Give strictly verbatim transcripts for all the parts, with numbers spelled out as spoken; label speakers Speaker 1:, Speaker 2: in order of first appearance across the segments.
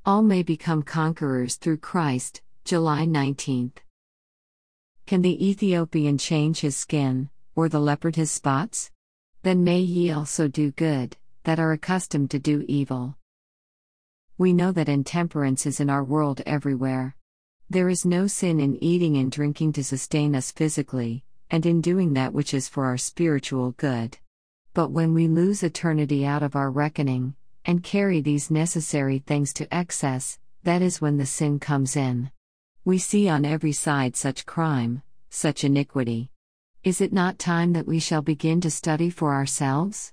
Speaker 1: All may become conquerors through Christ. July nineteenth. Can the Ethiopian change his skin, or the leopard his spots? Then may ye also do good, that are accustomed to do evil. We know that intemperance is in our world everywhere. There is no sin in eating and drinking to sustain us physically, and in doing that which is for our spiritual good. But when we lose eternity out of our reckoning, and carry these necessary things to excess, that is when the sin comes in. We see on every side such crime, such iniquity. Is it not time that we shall begin to study for ourselves?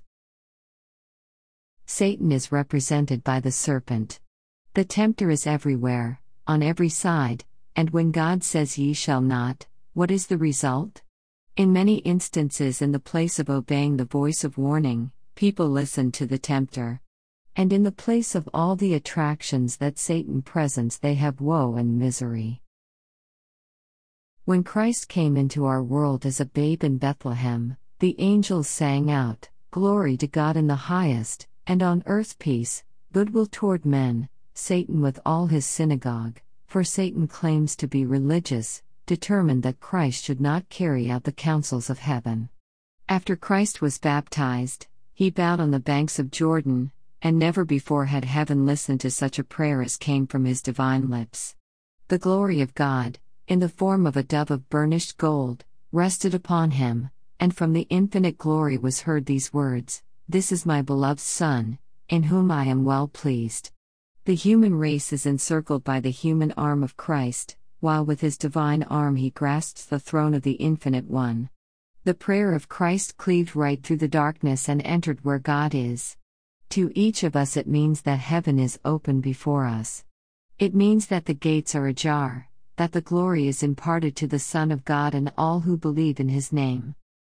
Speaker 1: Satan is represented by the serpent. The tempter is everywhere, on every side, and when God says ye shall not, what is the result? In many instances, in the place of obeying the voice of warning, people listen to the tempter. And in the place of all the attractions that Satan presents, they have woe and misery. When Christ came into our world as a babe in Bethlehem, the angels sang out, "Glory to God in the highest, and on earth peace, goodwill toward men." Satan with all his synagogue, for Satan claims to be religious, determined that Christ should not carry out the counsels of heaven. After Christ was baptized, he bowed on the banks of Jordan, and never before had heaven listened to such a prayer as came from his divine lips. The glory of God, in the form of a dove of burnished gold, rested upon him, and from the infinite glory was heard these words, "This is my beloved Son, in whom I am well pleased." The human race is encircled by the human arm of Christ, while with his divine arm he grasps the throne of the Infinite One. The prayer of Christ cleaved right through the darkness and entered where God is. To each of us it means that heaven is open before us. It means that the gates are ajar, that the glory is imparted to the Son of God and all who believe in his name.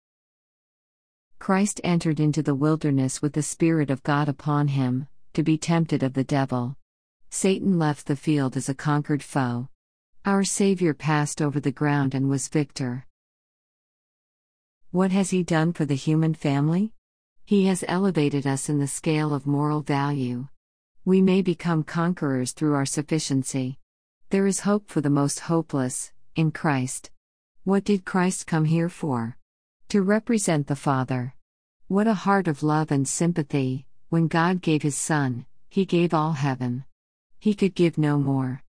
Speaker 1: Christ entered into the wilderness with the Spirit of God upon him, to be tempted of the devil. Satan left the field as a conquered foe. Our Savior passed over the ground and was victor. What has he done for the human family? He has elevated us in the scale of moral value. We may become conquerors through our sufficiency. There is hope for the most hopeless, in Christ. What did Christ come here for? To represent the Father. What a heart of love and sympathy! When God gave his Son, he gave all heaven. He could give no more.